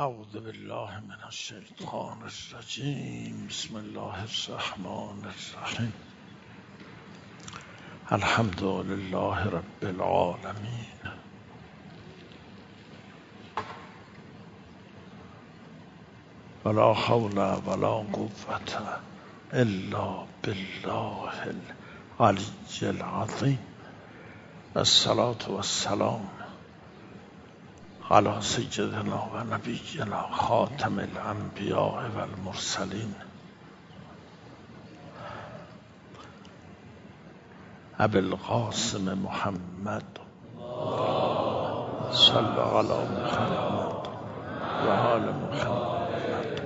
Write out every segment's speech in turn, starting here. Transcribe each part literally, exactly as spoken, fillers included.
اعوذ بالله من الشیطان الرجیم. بسم الله الرحمن الرحیم. الحمد لله رب العالمین. ولا حول ولا قوة الا بالله العلی العظیم. الصلاة والسلام علی سیدنا و نبینا خاتم الانبیاء و المرسلین ابی القاسم محمد صلی علی محمد و آل محمد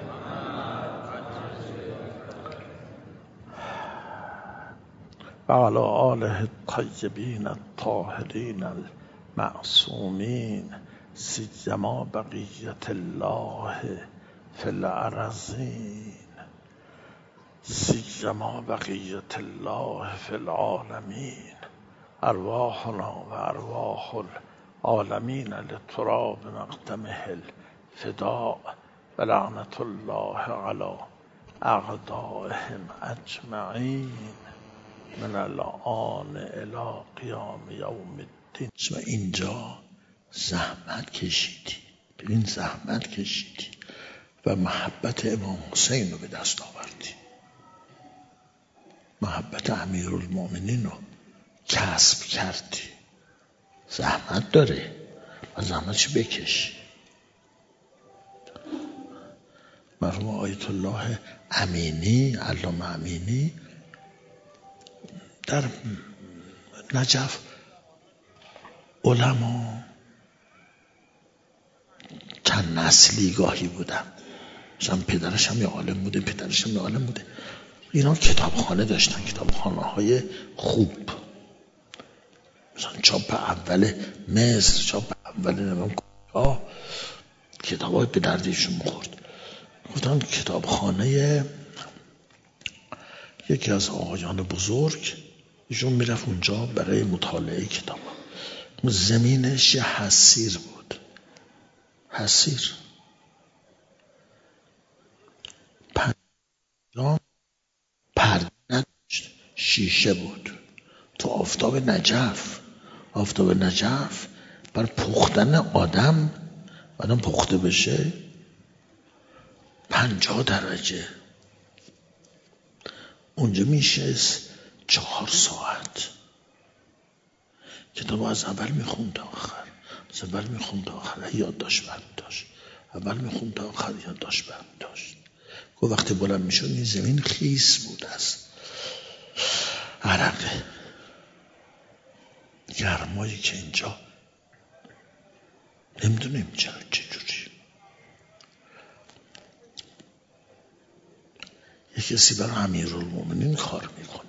و علی آله الطیبین الطاهرین المعصومین سیما بقیت الله فی الارضین سیما بقیت الله فی العالمین. ارواحنا و ارواح العالمین لتراب مقدمه الفداء و لعنت الله علی اعدائهم اجمعین من الآن الی قیام یوم الدین. و اینجا زحمت کشیدی، ببین زحمت کشیدی و محبت امام حسین رو به دست آوردی، محبت امیرالمؤمنین رو کسب کردی. زحمت داره و زحمتش بکش. مرحوم آیت الله امینی، علامه امینی، در نجف علما چند نسلی گاهی بودن. مثلا پدرش هم یه عالم بوده، پدرش هم یه عالم بوده. اینا کتابخانه داشتن، کتابخانه های خوب، مثلا چاپ اول مصر، چاپ اول نمیم کجا، کتاب های به دردشون میخورد. گفتن کتابخانه یکی از آقایان بزرگ ایشون میرفت اونجا برای مطالعه کتاب. زمینش یه حصیر بود، حصیر پنجام پرده نداشت، شیشه بود. تو آفتاب نجف، آفتاب نجف بر پختن آدم آدم پخته بشه پنجاه درجه، اونجا میشه چهار ساعت. کتاب از اول میخوند تا آخر، از اول میخوند تا آخر، یادداشت برداشت، اول میخوند تا آخر، یادداشت برداشت. گفت وقتی بلند میشد این زمین خیس بود از عرق گرمایی که اینجا نمیدونیم چرا چجوری. یک کسی برای امیرالمؤمنین کار میکنه.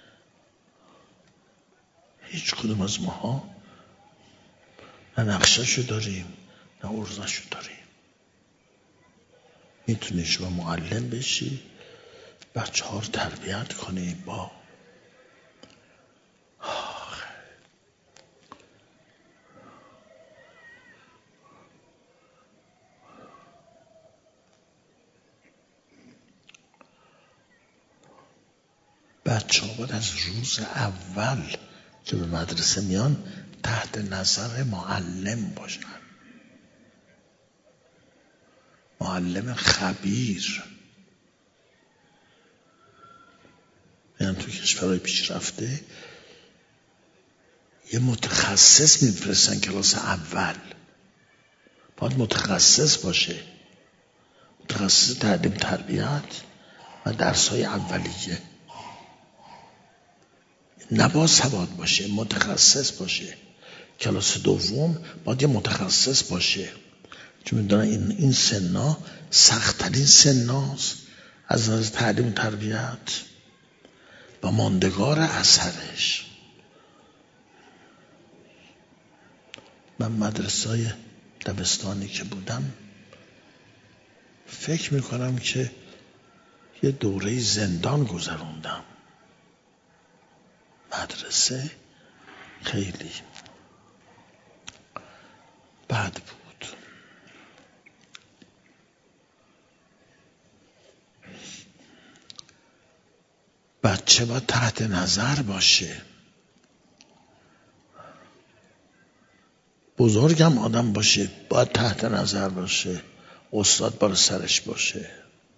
هیچ کدوم از ماها نه نقشه‌شو داریم نه ارزش‌شو داریم. میتونی شما معلم بشی، بچه ها رو تربیت کنی با بچه ها باید از روز اول که به مدرسه میان تحت نظر معلم باشن، معلم خبیر. یعنی تو کشورهای پیشرفته یه متخصص میفرستن کلاس اول، باید متخصص باشه، متخصص تعلیم تربیت و درس‌های اولیه، نباید سواد باشه، متخصص باشه. کلاس دوم باید یه متخصص باشه، چون میدونن این این سنا سخت‌ترین سناست از نظر تعلیم تربیت و ماندگار اثرش. من مدرسه‌های دبستانی که بودم فکر میکنم که یه دوره زندان گذروندم. مدرسه خیلی بد بود. بچه باید تحت نظر باشه. بزرگم آدم باشه باید تحت نظر باشه، استاد بالا سرش باشه.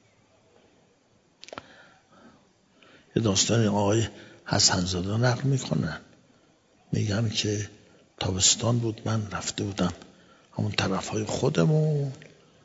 یه داستان آقای حسن‌زاده نقل میکنن، میگم که تابستان بود، من رفته بودم همون طرف های خودمون،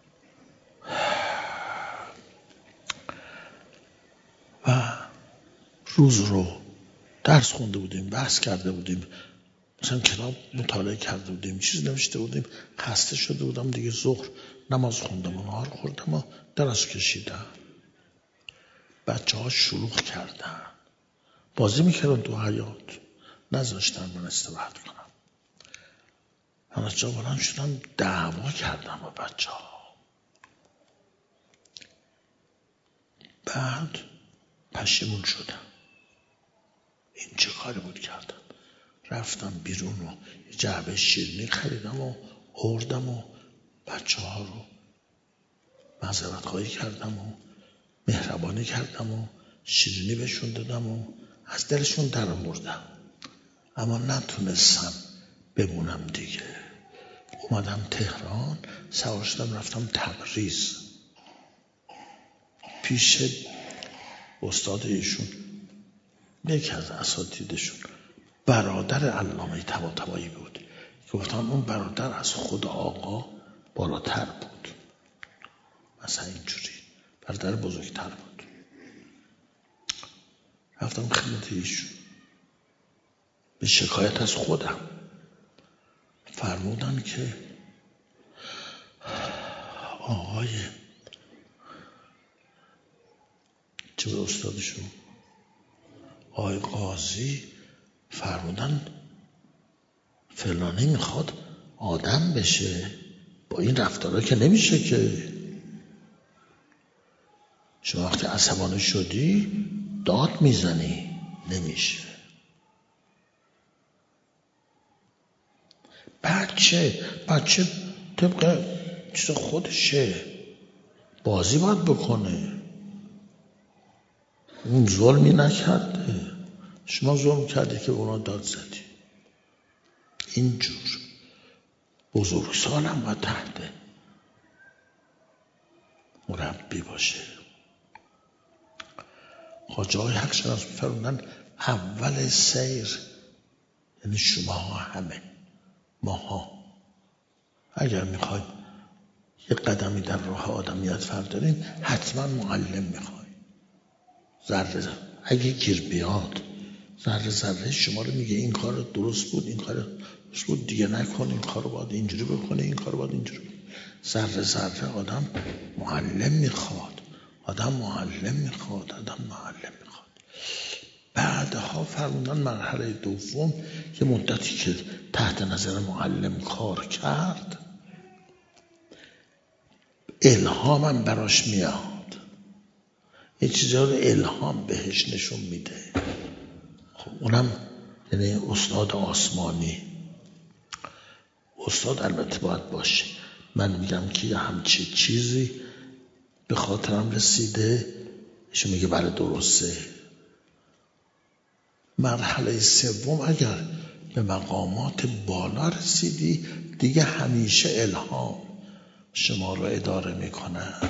و روز رو درس خونده بودیم، بحث کرده بودیم، مثلا کتاب مطالعه کرده بودیم، چیز نوشته بودیم، خسته شده بودم دیگه. ظهر نماز خوندم و نهار خوردم و درس کشیدم. بچه ها شلوغ کردن، بازی میکردن تو حیاط، نذاشتن من استراحت کنم. من از جا بلند شدم دعوا کردم با بچه ها. بعد پشیمون شدم، این چه کاری بود کردم. رفتم بیرون و یه جعبه شیرینی خریدم و آوردم و بچه ها رو معذرت خواهی کردم و مهربانی کردم و شیرینی بهشون دادم و از دلشون در آوردم. اما نتونستم بمونم دیگه. اومدم تهران، سوار شدم رفتم تبریز پیش استاد ایشون، یکی از اساتیدشون، برادر علامه طباطبایی بود. گفتم اون برادر از خود آقا بالاتر بود، مثلا اینجوری برادر بزرگتر بود. رفتم خدمت ایشون به شکایت از خودم. فرمودن که آقای چه به استادشون آقای قاضی فرمودن فلانی میخواد آدم بشه، با این رفتارها که نمیشه که. شما وقتی عصبانی شدی داد میزنی، نمیشه. بچه بچه طبق چیز خودشه، بازی باید بکنه. اون ظلمی نکرده، شما ظلم کردی که اونا داد زدی. اینجور بزرگسالم باید تحت مربی باشه. خواجه های حق شناس فرمودن اول سیر، یعنی شما همه ماها اگر میخوایم یه قدمی در راه آدمیت فرداریم حتما معلم میخوایم. ذره ذره اگه گیر بیاد ذره ذره شما رو میگه این کار درست بود، این کار درست بود، دیگه نکن، این کار رو باید اینجوری بکنه، این کار رو باید اینجوری بکنه. ذره ذره آدم معلم میخواد، آدم معلم میخواد، آدم معلم میخواد. بعدها فرمودن مرحله دوم که مدتی که تحت نظر معلم کار کرد الهامم براش میاد، یه چیزا رو الهام بهش نشون میده. خب اونم یعنی استاد آسمانی. استاد البته باید باشه. من میگم که یه همچی چیزی به خاطرم رسیده، ایشون میگه بله درسته. مرحله سوم اگر به مقامات بالا رسیدی دیگه همیشه الهام شما رو اداره میکنن.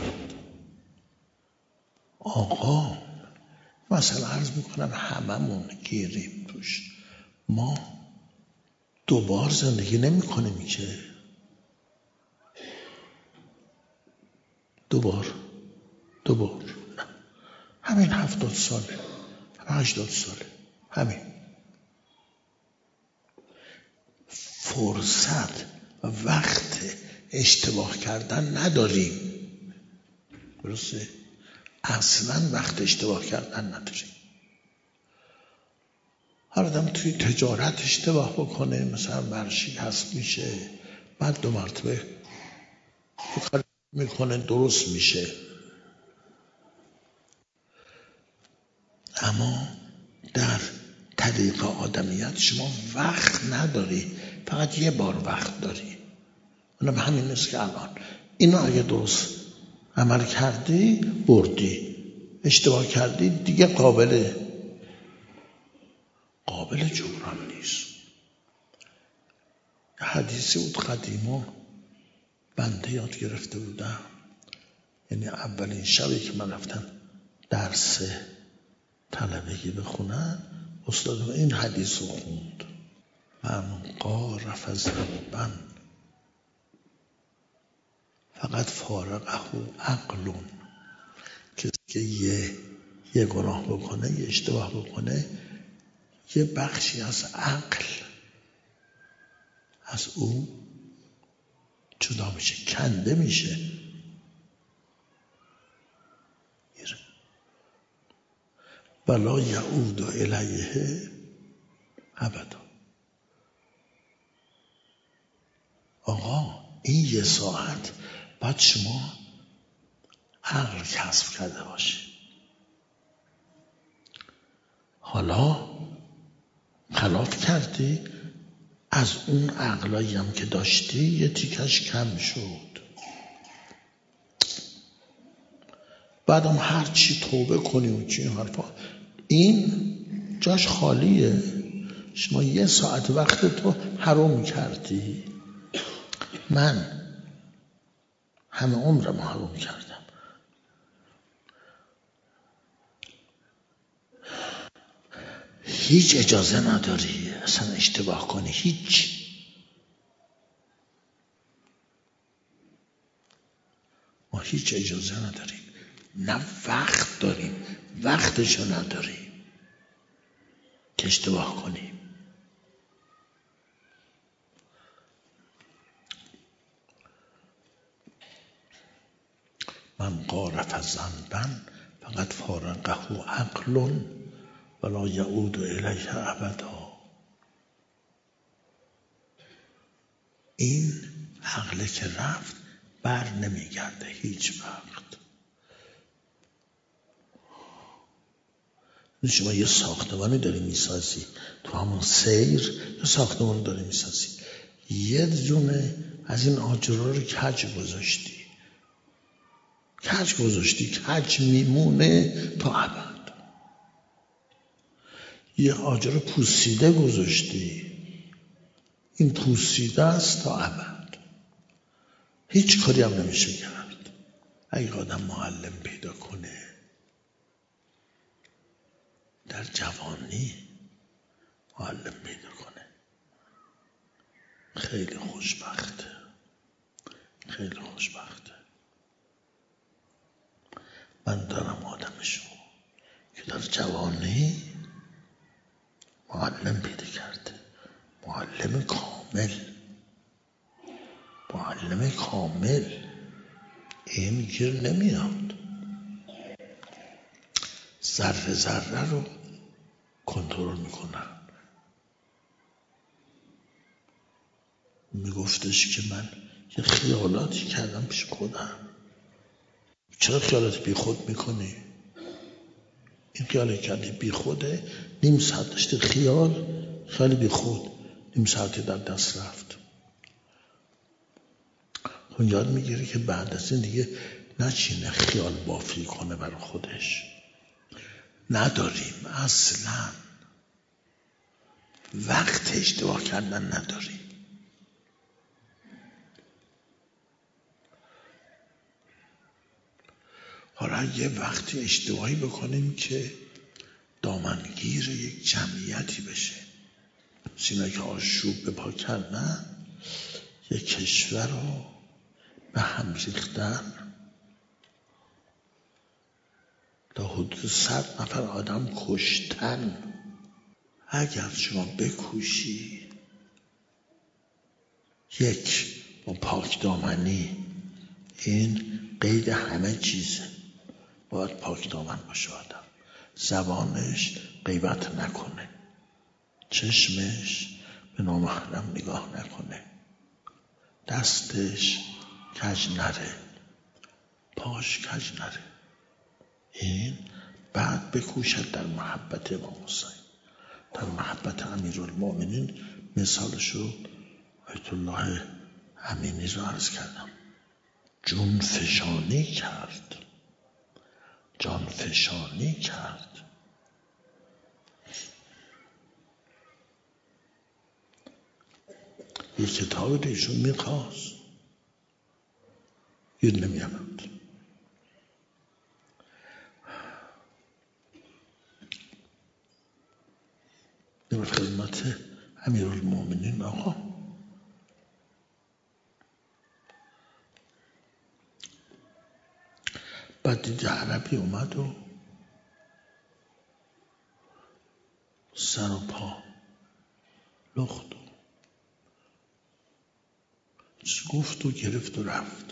آقا مثلا عرض میکنم هممون گیریم توش، ما دوبار زندگی نمی کنیم که دوبار دوبار همین هفتاد ساله، همین هشتاد ساله، همین فرصت و وقت اشتباه کردن نداریم. درسته؟ اصلا وقت اشتباه کردن نداریم. هر آدم توی تجارت اشتباه بکنه، مثلا ورشی هست میشه، بعد دو مرتبه میکنه درست میشه. اما در طریق آدمیت شما وقت نداری، فقط یه بار وقت داری. اونم همین نیست که الان اینو اگه درست عمل کردی بردی، اشتباه کردی دیگه قابل قابل جبران نیست. حدیثی بود قدیما بنده یاد گرفته بودم، یعنی اولین شبی که من رفتم درس طلبگی بخونم، استاد این حدیث رو خوند: من قارف ذنبا فقط فارقه عقل. کسی که یه یه گناه بکنه، یه اشتباه بکنه، یه بخشی از عقل از او جدا میشه، کنده میشه. ولا یعود الیه ابدا. آقا این یه ساعت باید شما عقل کسب کرده باشی. حالا خلاف کردی، از اون عقلایی هم که داشتی یه تیکش کم شد. بعدم هر چی توبه کنی و چی حرفا، این جاش خالیه. شما یه ساعت وقت تو حرام کردی، من همه عمرم حرام کردم. هیچ اجازه نداری اصلا اشتباه کنی، هیچ. ما هیچ اجازه نداریم، نه وقت داریم، وقتشو نداریم که اشتباه کنیم. من قارف ذنبا فقط فارقه عقل ولا یعود الیه ابدا. این عقل که رفت بر نمیگرده هیچ وقت. شما یه ساختمانی داری میسازی، تو همون سیر یه ساختمان داری میسازی، یه دونه از این آجرها رو کج گذاشتی، کج گذاشتی، کج میمونه تا ابد. یه آجر پوسیده گذاشتی، این پوسیده است تا ابد، هیچ کاری هم نمیشه کرد. اگه آدم معلم پیدا کنه در جوانی، معلم پیدا کنه، خیلی خوشبخته، خیلی خوشبخته. من دارم آدمشو که در جوانی معلم پیدا کرده، معلم کامل، معلم کامل. این گیر نمیاد، ذره ذره رو کنترل میکنن. میگفتش که من یه خیالاتی کردم پیش خودم. چرا خیالات بی خود میکنی؟ این خیالی کردی بی خوده، نیم ساعت داشته خیال، خیال بی خود، نیم ساعتی در دست رفت. اون یاد میگیره که بعد از این دیگه نچینه خیال بافی کنه برای خودش. نداریم اصلا وقت اشتباه کردن نداریم. حالا یه وقتی اشتباهی بکنیم که دامنگیر یک جمعیتی بشه، سینا که آشوب به پا کردن، یک کشور رو به هم ریختن، تا حدود صد نفر آدم کشتن. اگر شما بکوشی، یک با پاک دامنی، این قید همه چیزه، باید پاک دامن باشه آدم. زبانش غیبت نکنه، چشمش به نامحرم نگاه نکنه، دستش کج نره، پاش کج نره. این بعد بکوشد در محبت امام حسین، در محبت امیرالمومنین. مثالشو آیت الله امینی رو عرض کردم. جون فشانی کرد، جان فشانی کرد. یه کتاب رو ایشون میخواست گیر نمیامد. در خدمت امیرالمومنین آقا بعد دیگه عربی اومد و سر و پا لخت و گفت و گرفت و رفت.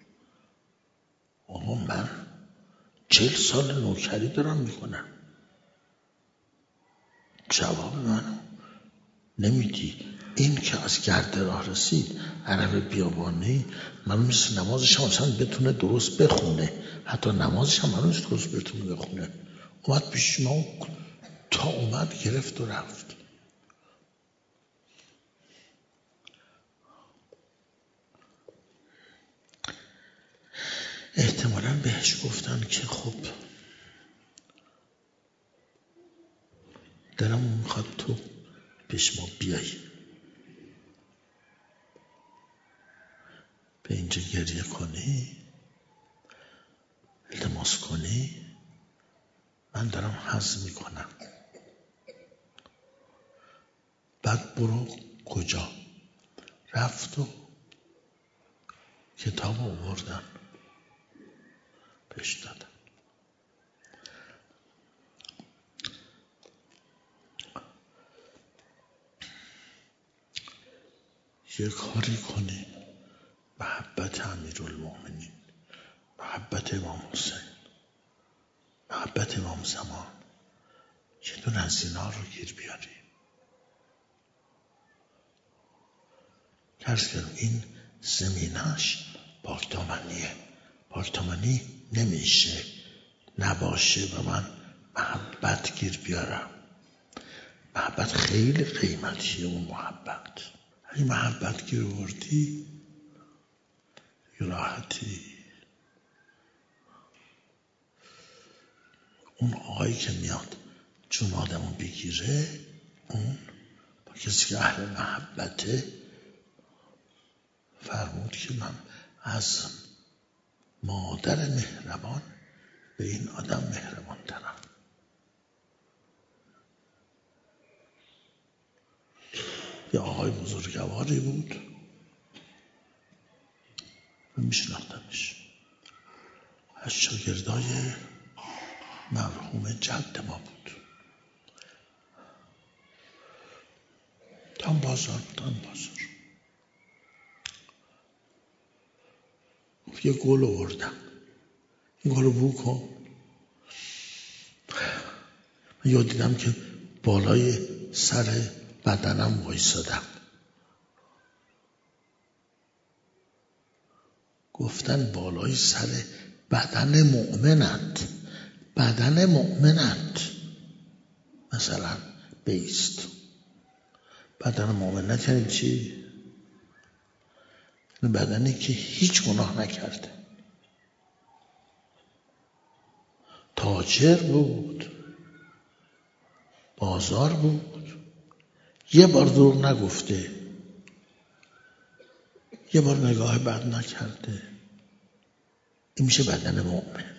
آقا من چل سال نوکری دارم میکنم، جواب منو نمیدی. این که از گرد راه رسید عرب بیابانی من مثل نمازش هم اصلا بتونه درست بخونه، حتی نمازش هم من درست بتونه بخونه. اومد پیش ما تا اومد گرفت و رفت. احتمالاً بهش گفتن که خب دلم میخواد تو پیش ما بیایی، به اینجا گریه کنی، التماس کنی، من دارم هضم میکنم. بعد برو کجا؟ رفت و کتاب آوردن پیش دادن. یه کاری کنی محبت امیرالمومنین، محبت امام حسین، محبت امام زمان، یه دونه از اینا رو گیر بیاری. عرض کردم این زمینش پاکدامنیه. پاکدامنی نمیشه نباشه و من محبت گیر بیارم. محبت خیلی قیمتیه. اون محبت اگه محبت گیر آوردی راحتی. اون آقایی که میاد چون آدمو بگیره، اون با کسی که اهل محبته فرمود که من از مادر مهربان به این آدم مهربان ترم. یه آقای بزرگواری بود و میشناختمش، از شاگردای مرحوم جد ما بود. تام بازار تام بازار یه گل آوردم، این گل رو بو کن. من یاد دیدم که بالای سر بدنم وایسادم. گفتن بالای سر بدن مؤمنت، بدن مؤمنت مثلا بیست. بدن مؤمنت یعنی چی؟ بدنی که هیچ گناه نکرده. تاجر بود، بازار بود، یه بار دروغ نگفته، یه بار نگاه بد نکرده. این میشه بدن مؤمن.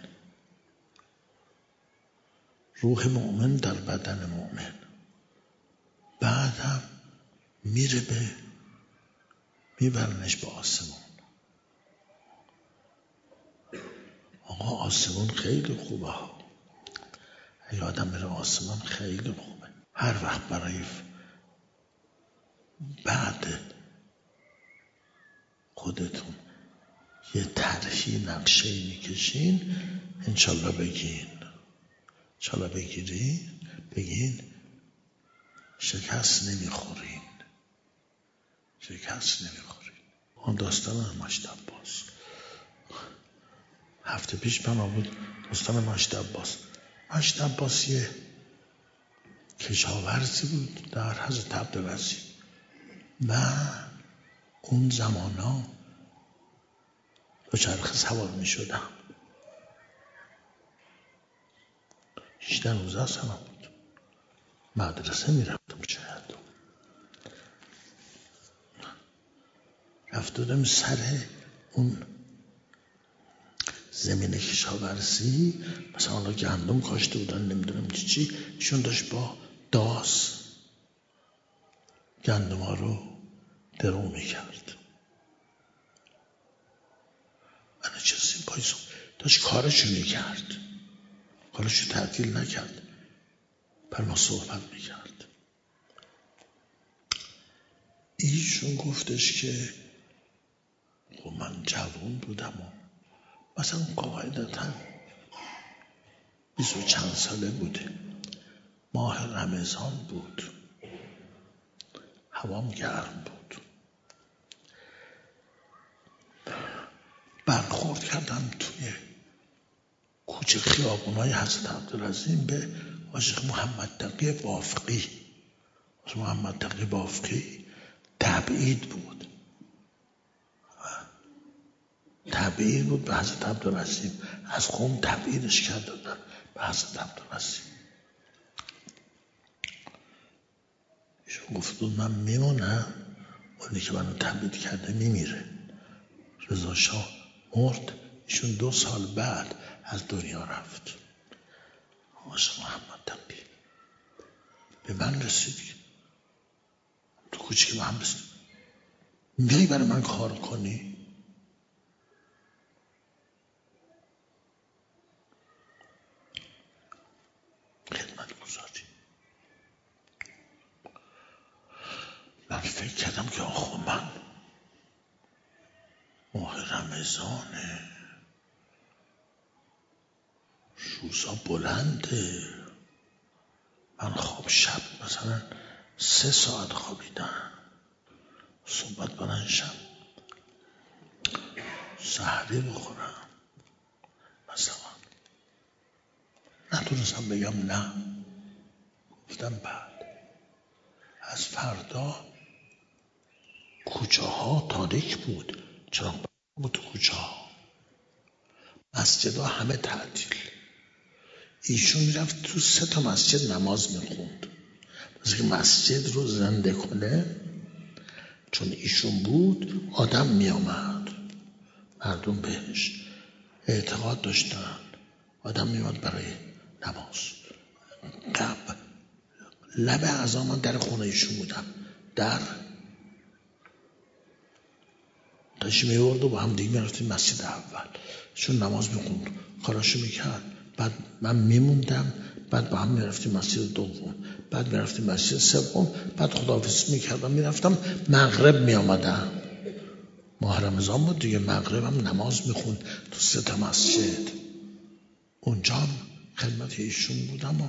روح مؤمن در بدن مؤمن. بعد هم میره به میبرنش به آسمون. آقا آسمون خیلی خوبه ها. اگه آدم میره آسمون خیلی خوبه. هر وقت برای بعد خودتون یه طرحی نقشه میکشین، انشالله بگین انشالله بگیرین بگین شکست نمیخورین، شکست نمیخورین. اون داستان مشت عباس هفته پیش من بود. داستان مشت عباس مشت عباس یه کشاورزی بود در حضرت عبدالعزیز. من اون زمانا دوچرخه سوار می شدم. هجده نوزده سالم بود. مدرسه می رفتم. شاید رفتم سر اون زمین کشاورزی، مثلا حالا گندم کاشته بودن نمیدونم چی چی، ایشون داشت با داس گندم ها رو درو میکرد. من چیزی پایسون داشت کارشو میکرد، کارشو تعطیل نکرد، پر ما صحبت میکرد. ایشون گفتش که خب من جوان بودم و مثلا قاعدتا بیست و چند ساله بوده، ماه رمضان بود، هوام گرم بود، برخورد کردم توی کوچه خیابونای حضرت عبدالعظیم به عاشق محمد تقی بافقی. محمد تقی بافقی تبعید بود، تبعید بود به حضرت عبدالعظیم، از قوم تبعیدش کرده بودن به حضرت عبدالعظیم. ایشون گفت بود من میمونم، اونی که منو تبعید کرده میمیره. رضا شاه مرد، ایشون دو سال بعد از دنیا رفت. عاشق محمد تقی به من رسید، تو کوچه که به هم رسید، میای برای من کار کنی؟ خدمت گذاری. من فکر کردم که آخو من ماه رمضانه، روزا بلنده، من خواب شب مثلا سه ساعت خوابیدم، صبح بلند شم سحری بخورم مثلا. نتونستم بگم نه، گفتم بعد از فردا کوچه ها تاریک بود، چرا بود تو کوچه ها، مسجد ها همه تعطیل. ایشون رفت تو سه تا مسجد نماز میخوند، مثل که مسجد رو زنده کنه. چون ایشون بود آدم میامد، مردم بهش اعتقاد داشتن، آدم میامد برای نماز. قبل لب اعظام من در خونه ایشون بودم، در داشت میورد و با هم دیگه میرفتیم مسجد اول، چون نماز میخوند کاراشو میکرد، بعد من میموندم، بعد با هم میرفتیم مسجد دوم، بعد میرفتیم مسجد سوم، بعد خداحافظی میکردم میرفتم مغرب میامدم. ماه رمضان بود دیگه، مغرب هم نماز میخوند تو سه تا مسجد. اونجا هم خدمت ایشون بودم و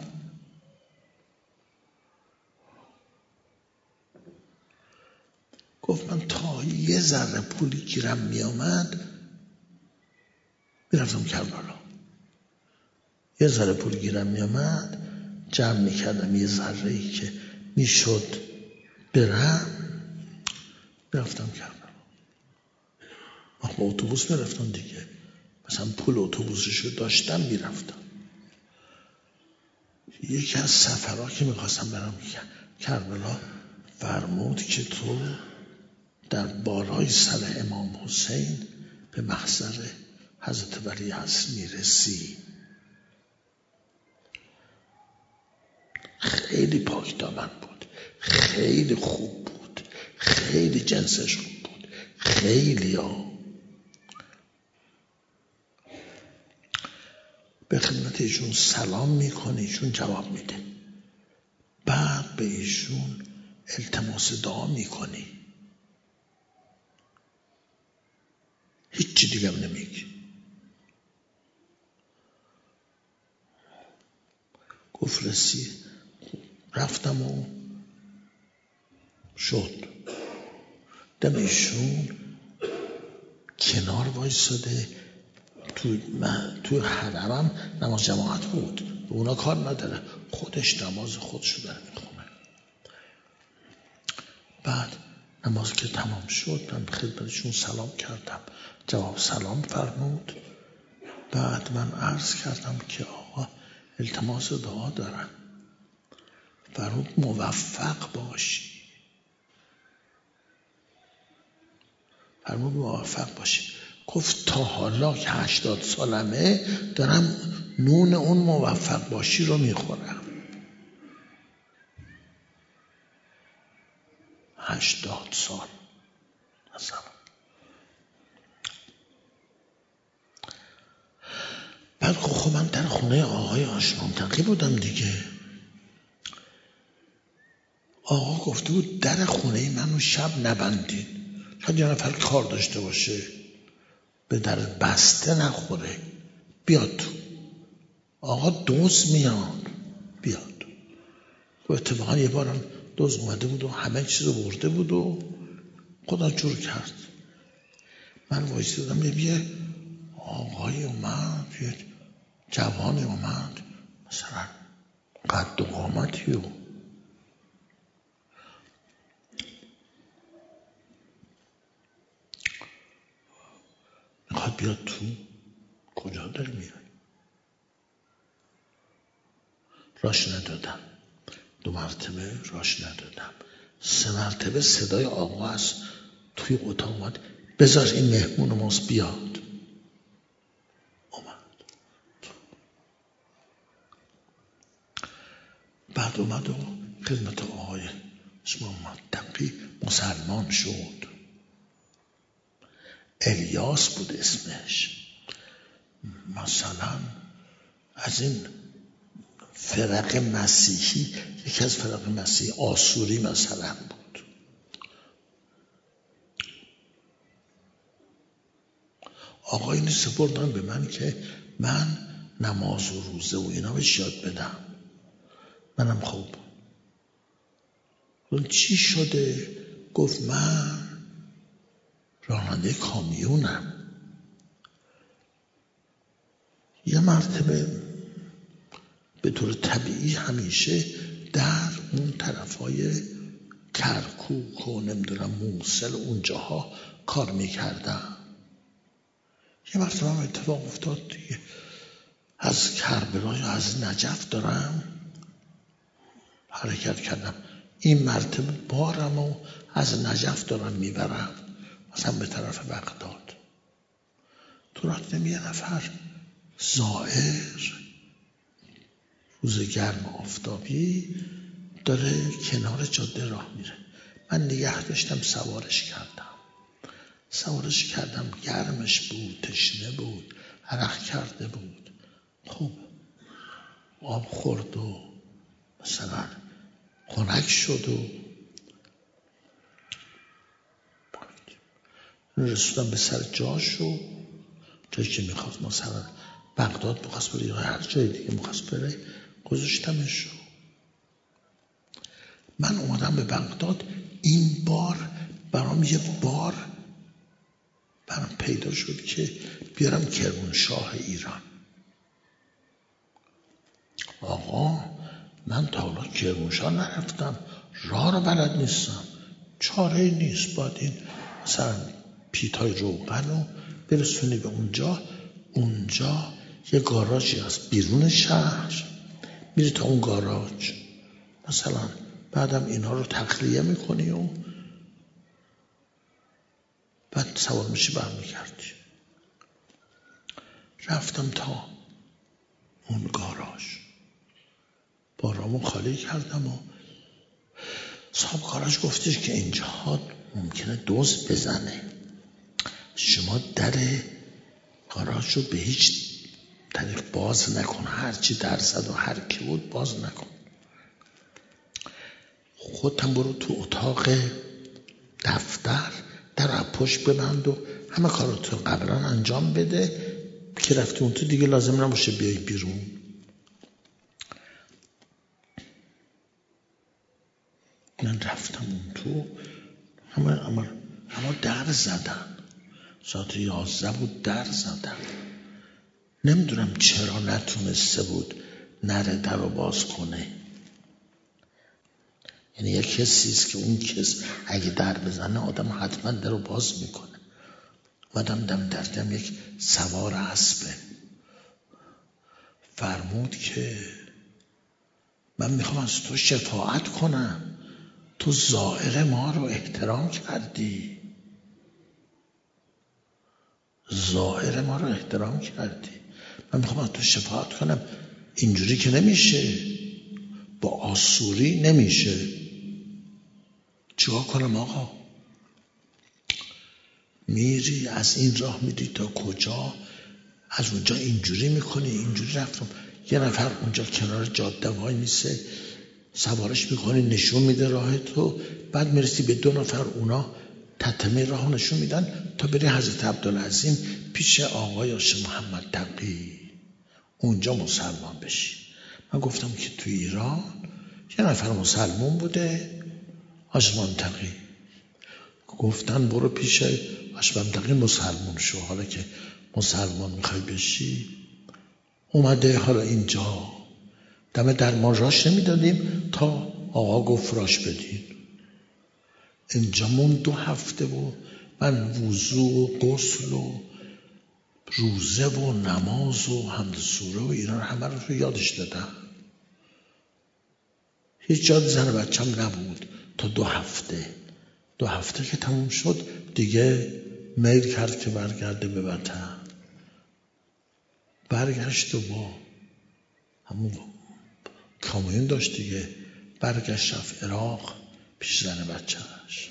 گفت من تا یه ذره پولی گیرم میامد میرفتم کربلا، یه ذره پول گیرم میامد جمع میکردم، یه ذره ای که میشد برم میرفتم کربلا. با اتوبوس میرفتم دیگه، مثلا پول اتوبوسشو داشتم میرفتم. یکی از سفرها که میخواستم برم کربلا فرمود که تو در بالای سر امام حسین به محضر حضرت ولی عصر میرسی. خیلی پاک دامن بود، خیلی خوب بود، خیلی جنسش خوب بود، خیلی ها. به خدمت ایشون سلام میکنه، ایشون جواب میده، بعد به ایشون التماس دعا میکنی، هیچی دیگه هم نمیگی. گفت رسید، رفتم و شد دم ایشون کنار وایساده. تو من تو حرمم نماز جماعت بود، به اونا کار نداره، خودش نماز خودشو داره میخونه. بعد نماز که تمام شد من خدمتشون سلام کردم، جواب سلام فرمود. بعد من عرض کردم که آقا التماس دعا دارم. فرمود موفق باشی. فرمود موفق باشی. گفت تا حالا که هشتاد سالمه دارم نون اون موفق باشی رو میخورم. هشتاد سال مثلا. بعد خب من در خونه آقای آشنام تقی بودم دیگه. آقا گفته بود در خونه منو شب نبندین، شاید یه نفر کار داشته باشه به در بسته نخوره، بیاد تو. آقا دوز میاد، بیاد. و اتفاقا یه بارم دوز اومده بود و همه چیز رو برده بود و خدا جور کرد. من وایسیدم یه آقای اومد، یه جوانی اومد مثلا قد و قامتی و میخواد بیاد تو. کجا داری میای؟ راش ندادم. دو مرتبه راش ندادم. سه مرتبه صدای آقا از توی اتاق اومد، بذار این مهمون ماست بیاد. اومد. بعد اومد و خدمت آقای محمد تقی مسلمان شد. الیاس بود اسمش. مثلا از این فرق مسیحی، یکی از فرق مسیحی آسوری مثلا بود. آقا اینو سپردن به من که من نماز و روزه و اینا بهش یاد بدم. منم خب چی شده؟ گفت من راننده کامیونم. یه مرتبه به طور طبیعی همیشه در اون طرفای کرکوک و نمیدونم موصل اونجاها کار میکردم. یه مرتبه هم اتفاق افتاد دیگه، از کربلا یا از نجف دارم حرکت کردم. این مرتبه بارم و از نجف دارم میبرم مثلا به طرف بغداد. تو راه یه نفر زائر روز گرم آفتابی داره کنار جاده راه میره. من نگه داشتم، سوارش کردم. سوارش کردم گرمش بود، تشنه بود، عرق کرده بود. خب آب خورد و مثلا خنک شد و رسیدم به سر جاش و جایی که میخواست مثلا بغداد میخواست بره یا هر جای دیگه میخواست بره گذاشتمش. من اومدم به بغداد. این بار برام یه بار برام پیدا شد که بیارم کرمانشاه ایران. آقا من تا حالا کرمانشاه نرفتم، راه رو بلد نیستم. چاره نیست، باید این مثلا پیتای روغن رو برسونی به اونجا. اونجا یه گاراژی هست بیرون شهر، میری تا اون گاراژ مثلا، بعدم اینا رو تخلیه میکنی و بعد سوار میشی برمیگردی. رفتم تا اون گاراژ، بارامو خالی کردم و صاحب گاراژ گفتش که اینجا ممکنه دزد بزنه، شما در گاراژ رو به هیچ طریق باز نکن، هرچی درصد و هر کی بود باز نکن، خودتم برو تو اتاق دفتر در از پشت ببند و همه کاراتو قبلا انجام بده که رفتی اون تو دیگه لازم نباشه بیای بیرون. من رفتم اون تو، همه همه همه در زدن، ساعت یازده بود در زدن. نمیدونم چرا نتونسته بود نره در رو باز کنه. یعنی یک کسیست که اون کس اگه در بزنه آدم حتما در رو باز میکنه. مدام دم دردم یک سوار اسبه فرمود که من میخوام از تو شفاعت کنم، تو زائر ما رو احترام کردی. ظاهر ما رو احترام کردی. من میخوام از تو شفاعت کنم. اینجوری که نمیشه، با آسوری نمیشه. چیکار کنم آقا؟ میری از این راه میری تا کجا، از اونجا اینجوری میکنی، اینجوری رفتم. یه نفر اونجا کنار جاده وای میسه، سوارش میکنی، نشون میده راه تو، بعد میرسی به دو نفر، اونا تتمه راه نشون میدن تا بری حضرت عبدالعظیم پیش آقای آش محمد تقی، اونجا مسلمان بشی. من گفتم که تو ایران یه نفر مسلمان بوده، آش محمد تقی، گفتن برو پیش آش محمد تقی مسلمان شو. حالا که مسلمان میخوای بشی، اومده حالا اینجا دم در ما راش نمیدادیم تا آقا گفت راش بدین. اینجا مون دو هفته و من وضو و غسل و روزه و نماز و حمد سوره و اینا همه رو یادش دادم. هیچ یاد زن بچم نبود تا دو هفته. دو هفته که تموم شد دیگه میل کرد که برگرده به وطن. برگشت و با همون کامیون داشت دیگه، برگشت رفت عراق پیش زن بچهش.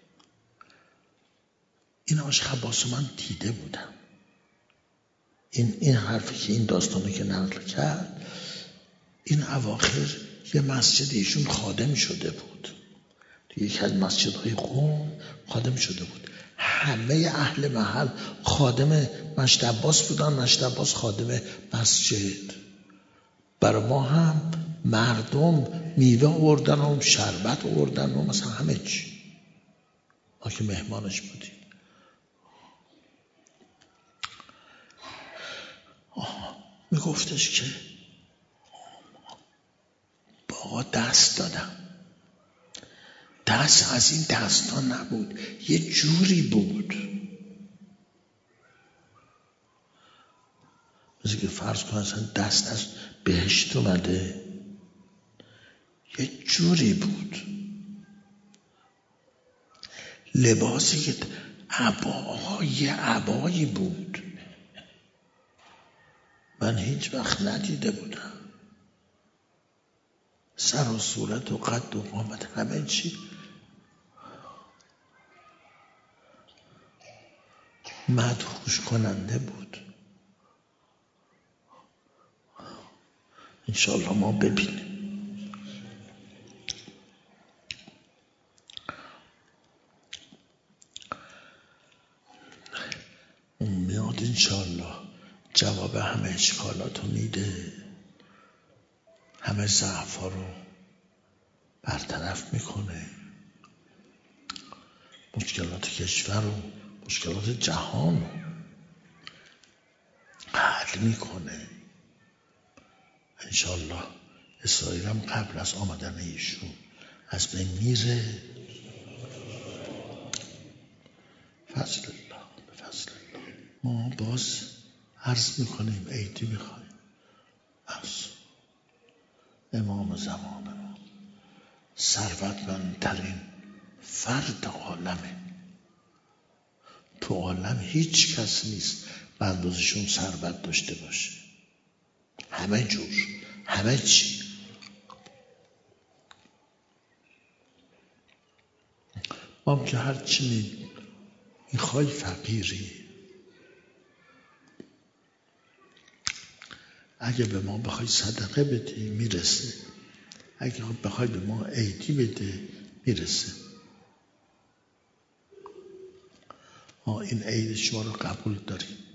این آش خباس من دیده بودم. این این حرفی که این داستانی که نقل کرد، این اواخر یه مسجد ایشون خادم شده بود، یکی از مسجدهای قم خادم شده بود. همه اهل محل خادم مشت عباس بودن، مشت عباس خادم مسجد. برای ما هم مردم میوه آوردن و شربت آوردن و مثلا همه چی، ما که مهمانش بودیم. میگفتش که با آقا دست دادم، دست از این دست ها نبود، یه جوری بود مثل که فرض کن اصلا دست از بهشت اومده، یه جوری بود. لباسی که عبای عبایی بود، من هیچ وقت ندیده بودم. سر و صورت و قد و قامت همه چی مدهوش کننده بود. انشالله ما ببینیم. اون میاد انشالله جواب همه اشکالات رو میده، همه ضعف ها رو برطرف میکنه، مشکلات کشور و مشکلات جهان رو حل میکنه. انشالله اسرائیل هم قبل از آمدن ایشون از بین میره. فضل الله، به فضل الله. ما باز عرض میکنیم عیدی میخوایم از امام زمان ما، ثروتمندترین فرد عالمه. تو عالم هیچ کس نیست به اندازشون ثروت داشته باشه، همه جور، همه چی. ما هم که هر چی میخوای فقیری. اگه به ما بخوای صدقه بدی میرسه، اگه بخوای به ما عیدی بده میرسه. ما این عید شما رو قبول داریم.